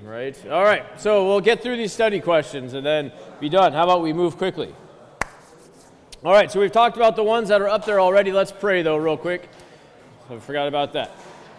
right? All right, so we'll get through these study questions and then be done. How about we move quickly? All right, so we've talked about the ones that are up there already. Let's pray, though, real quick. I forgot about that.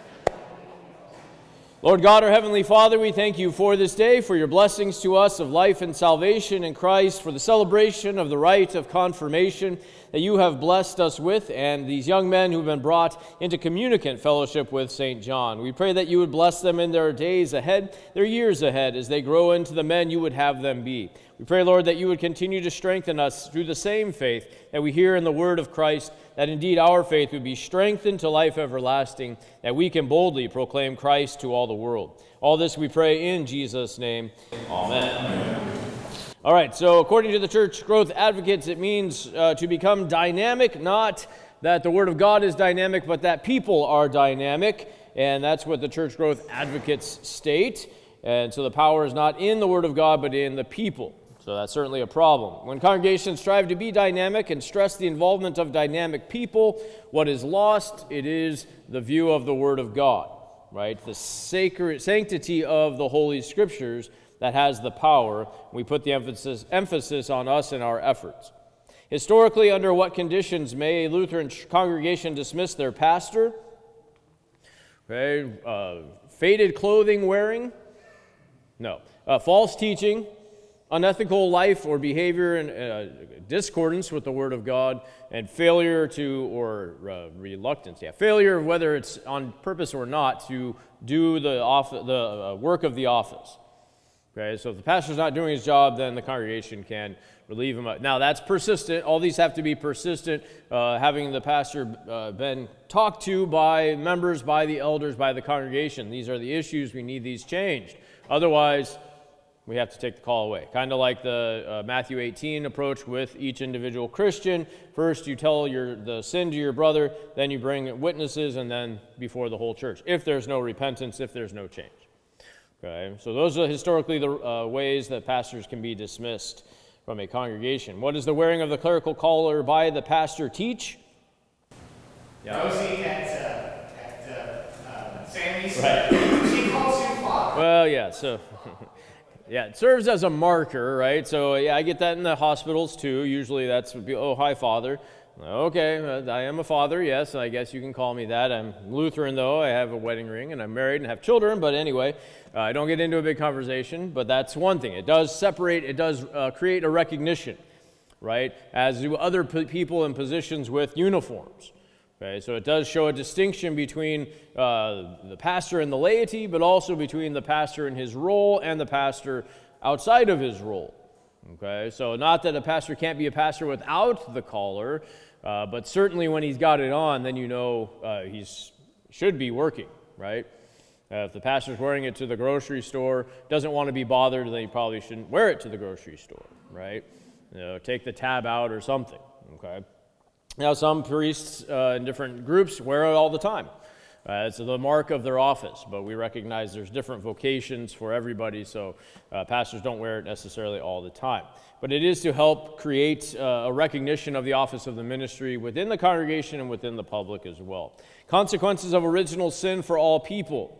Lord God, our Heavenly Father, we thank you for this day, for your blessings to us of life and salvation in Christ, for the celebration of the rite of confirmation that you have blessed us with, and these young men who've been brought into communicant fellowship with St. John. We pray that you would bless them in their days ahead, their years ahead, as they grow into the men you would have them be. We pray, Lord, that you would continue to strengthen us through the same faith that we hear in the word of Christ, that indeed our faith would be strengthened to life everlasting, that we can boldly proclaim Christ to all the world. All this we pray in Jesus' name. Amen. All right, so according to the Church Growth Advocates, it means to become dynamic, not that the Word of God is dynamic, but that people are dynamic, and that's what the Church Growth Advocates state. And so the power is not in the Word of God, but in the people. So that's certainly a problem. When congregations strive to be dynamic and stress the involvement of dynamic people, what is lost, it is the view of the Word of God, right? The sacred sanctity of the Holy Scriptures that has the power. We put the emphasis on us and our efforts. Historically, under what conditions may a Lutheran congregation dismiss their pastor? Okay, faded clothing wearing? No. False teaching, unethical life or behavior in discordance with the Word of God, and failure to, or reluctance, failure, whether it's on purpose or not, to do the work of the office. Okay, so if the pastor's not doing his job, then the congregation can relieve him. Now that's persistent. All these have to be persistent, having the pastor been talked to by members, by the elders, by the congregation. These are the issues. We need these changed. Otherwise, we have to take the call away. Kind of like the Matthew 18 approach with each individual Christian. First, you tell the sin to your brother, then you bring witnesses, and then before the whole church, if there's no repentance, if there's no change. Okay, so those are historically the ways that pastors can be dismissed from a congregation. What does the wearing of the clerical collar by the pastor teach? Yeah. Rosie at Sammy's, right. She calls you father. Well, yeah, so... Yeah, it serves as a marker, right? So, yeah, I get that in the hospitals, too. Usually that's, oh, hi, Father. Okay, I am a father, yes, I guess you can call me that. I'm Lutheran, though. I have a wedding ring, and I'm married and have children. But anyway, I don't get into a big conversation, but that's one thing. It does separate, it does create a recognition, right, as do other people in positions with uniforms. Okay, so it does show a distinction between the pastor and the laity, but also between the pastor and his role and the pastor outside of his role. Okay, so not that a pastor can't be a pastor without the collar, but certainly when he's got it on, then you know he should be working, right? If the pastor's wearing it to the grocery store, doesn't want to be bothered, then he probably shouldn't wear it to the grocery store, right? You know, take the tab out or something, okay? Now, some priests in different groups wear it all the time. It's the mark of their office, but we recognize there's different vocations for everybody, so pastors don't wear it necessarily all the time. But it is to help create a recognition of the office of the ministry within the congregation and within the public as well. Consequences of original sin for all people.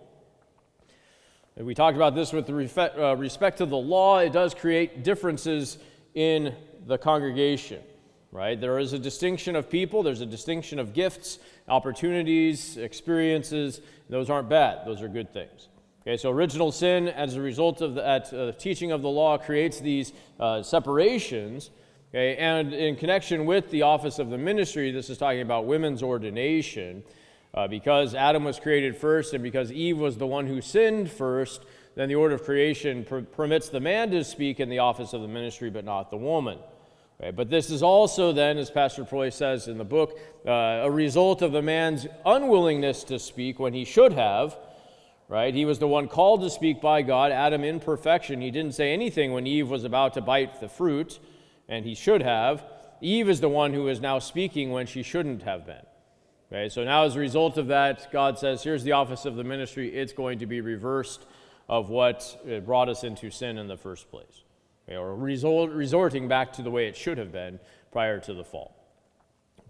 And we talked about this with respect to the law. It does create differences in the congregation. Right? There is a distinction of people, there's a distinction of gifts, opportunities, experiences. Those aren't bad, those are good things. Okay, so original sin, as a result of that teaching of the law, creates these separations. Okay, and in connection with the office of the ministry, this is talking about women's ordination. Because Adam was created first and because Eve was the one who sinned first, then the order of creation permits the man to speak in the office of the ministry, but not the woman. Okay, but this is also then, as Pastor Proy says in the book, a result of the man's unwillingness to speak when he should have, right? He was the one called to speak by God. Adam in perfection, he didn't say anything when Eve was about to bite the fruit, and he should have. Eve is the one who is now speaking when she shouldn't have been. Okay, so now as a result of that, God says, here's the office of the ministry. It's going to be reversed of what brought us into sin in the first place. Okay, or resorting back to the way it should have been prior to the fall.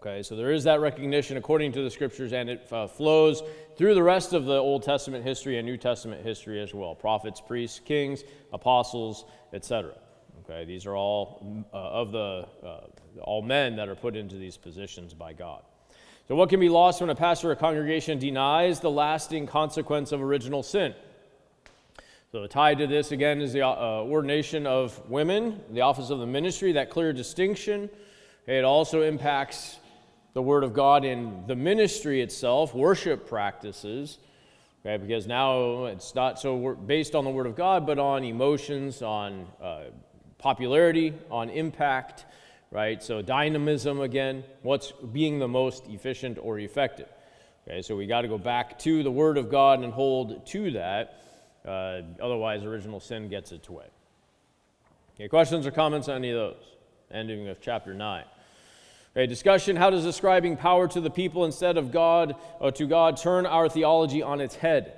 Okay, so there is that recognition according to the Scriptures, and it flows through the rest of the Old Testament history and New Testament history as well. Prophets, priests, kings, apostles, etc. Okay, these are all all men that are put into these positions by God. So what can be lost when a pastor or congregation denies the lasting consequence of original sin? So tied to this, again, is the ordination of women, the office of the ministry, that clear distinction. It also impacts the Word of God in the ministry itself, worship practices, okay, because now it's not so based on the Word of God, but on emotions, on popularity, on impact, right? So dynamism, again, what's being the most efficient or effective. Okay, so we got to go back to the Word of God and hold to that. Otherwise, original sin gets its way. Okay, questions or comments on any of those? Ending of chapter 9. Okay, discussion, how does ascribing power to the people instead of God, or to God, turn our theology on its head?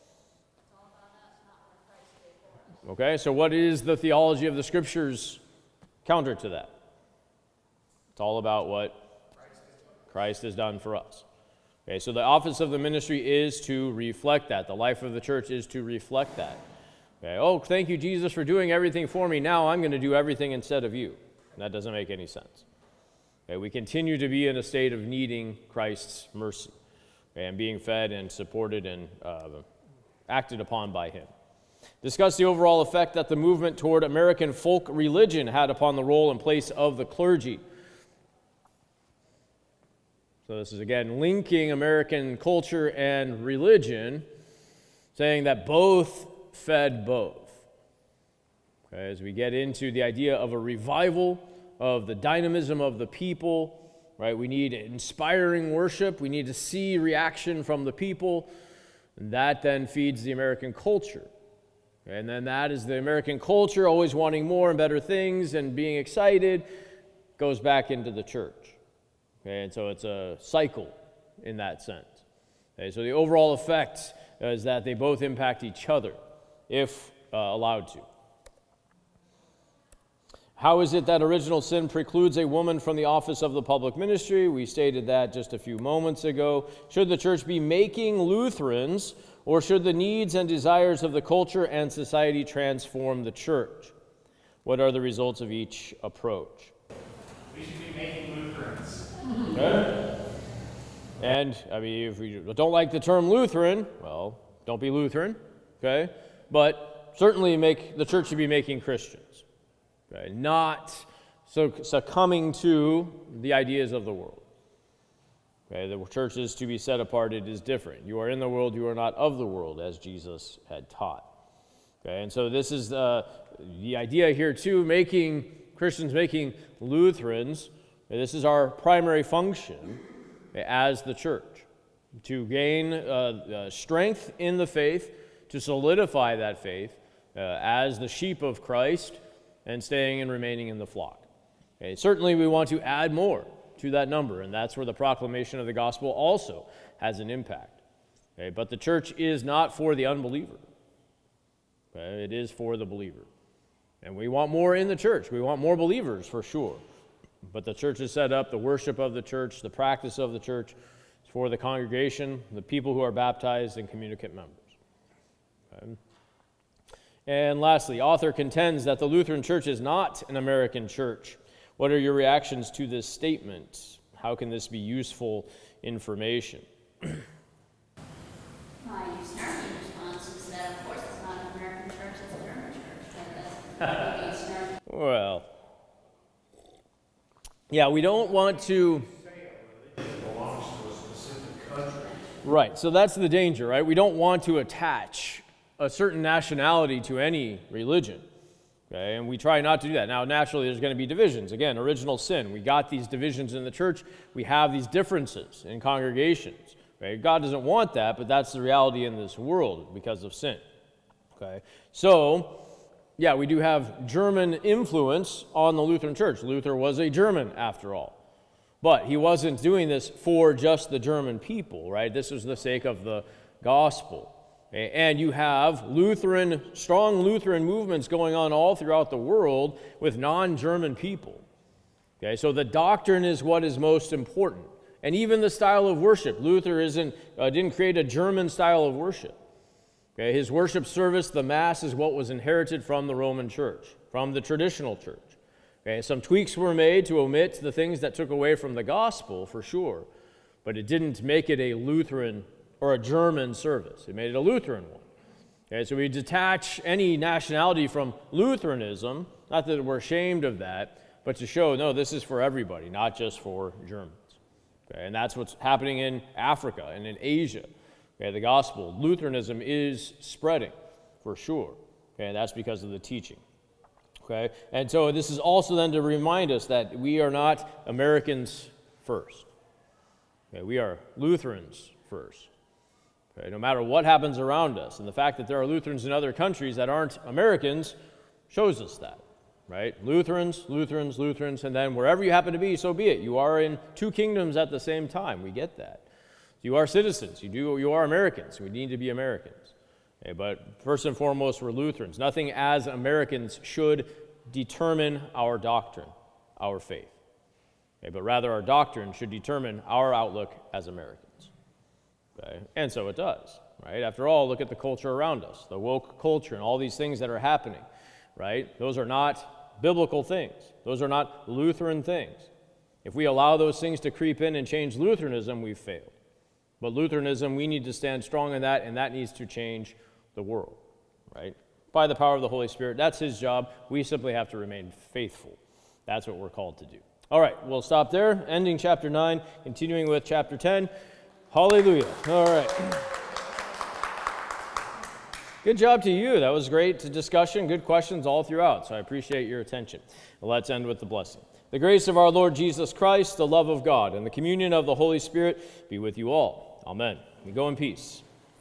Okay, so what is the theology of the Scriptures counter to that? It's all about what Christ has done for us. Okay, so the office of the ministry is to reflect that. The life of the church is to reflect that. Okay, oh, thank you, Jesus, for doing everything for me. Now I'm going to do everything instead of you. And that doesn't make any sense. Okay, we continue to be in a state of needing Christ's mercy, okay, and being fed and supported and acted upon by Him. Discuss the overall effect that the movement toward American folk religion had upon the role and place of the clergy. So this is, again, linking American culture and religion, saying that both fed both. Okay, as we get into the idea of a revival, of the dynamism of the people, right? We need inspiring worship. We need to see reaction from the people. And that then feeds the American culture. And then that is the American culture, always wanting more and better things and being excited, goes back into the church. Okay, and so it's a cycle in that sense. Okay, so the overall effect is that they both impact each other, if allowed to. How is it that original sin precludes a woman from the office of the public ministry? We stated that just a few moments ago. Should the church be making Lutherans, or should the needs and desires of the culture and society transform the church? What are the results of each approach? We should be making Lutherans. Okay. And, I mean, if we don't like the term Lutheran, well, don't be Lutheran, okay? But certainly the church should be making Christians. Okay, not succumbing to the ideas of the world. Okay, the church is to be set apart. It is different. You are in the world, you are not of the world, as Jesus had taught. Okay, and so this is the idea here too, making Christians, making Lutherans. This is our primary function as the church, to gain strength in the faith, to solidify that faith as the sheep of Christ, and staying and remaining in the flock. Okay, certainly we want to add more to that number, and that's where the proclamation of the gospel also has an impact. Okay, but the church is not for the unbeliever. Okay, it is for the believer. And we want more in the church. We want more believers for sure. But the church is set up, the worship of the church, the practice of the church is for the congregation, the people who are baptized, and communicant members. Okay. And lastly, author contends that the Lutheran Church is not an American church. What are your reactions to this statement? How can this be useful information? My snarky response is that, of course, it's not an American church, it's a German church. That's snarky. Well, yeah, we don't want to... belongs to a specific country. Right, so that's the danger, right? We don't want to attach a certain nationality to any religion, okay? And we try not to do that. Now, naturally, there's going to be divisions. Again, original sin. We got these divisions in the church. We have these differences in congregations, okay? God doesn't want that, but that's the reality in this world because of sin, okay? So, yeah, we do have German influence on the Lutheran Church. Luther was a German, after all. But he wasn't doing this for just the German people, right? This was the sake of the gospel. And you have strong Lutheran movements going on all throughout the world with non-German people. Okay, so the doctrine is what is most important. And even the style of worship. Luther didn't create a German style of worship. Okay, his worship service, the Mass, is what was inherited from the Roman Church, from the traditional church. Okay, some tweaks were made to omit the things that took away from the gospel, for sure, but it didn't make it a Lutheran or a German service. It made it a Lutheran one. Okay, so we detach any nationality from Lutheranism, not that we're ashamed of that, but to show, no, this is for everybody, not just for Germans. Okay, and that's what's happening in Africa and in Asia. Okay, the gospel, Lutheranism is spreading, for sure. Okay, and that's because of the teaching. Okay, and so this is also then to remind us that we are not Americans first. Okay, we are Lutherans first. Okay, no matter what happens around us, and the fact that there are Lutherans in other countries that aren't Americans shows us that. Right? Lutherans, Lutherans, Lutherans, and then wherever you happen to be, so be it. You are in two kingdoms at the same time. We get that. You are citizens. You are Americans. We need to be Americans. Okay, but first and foremost, we're Lutherans. Nothing as Americans should determine our doctrine, our faith. Okay, but rather our doctrine should determine our outlook as Americans. Okay? And so it does. Right? After all, look at the culture around us, the woke culture and all these things that are happening. Right? Those are not biblical things. Those are not Lutheran things. If we allow those things to creep in and change Lutheranism, we've failed. But Lutheranism, we need to stand strong in that, and that needs to change the world, right? By the power of the Holy Spirit. That's his job. We simply have to remain faithful. That's what we're called to do. All right, we'll stop there, ending chapter 9, continuing with chapter 10. Hallelujah. All right. Good job to you. That was great discussion, good questions all throughout, so I appreciate your attention. Well, let's end with the blessing. The grace of our Lord Jesus Christ, the love of God, and the communion of the Holy Spirit be with you all. Amen. We go in peace.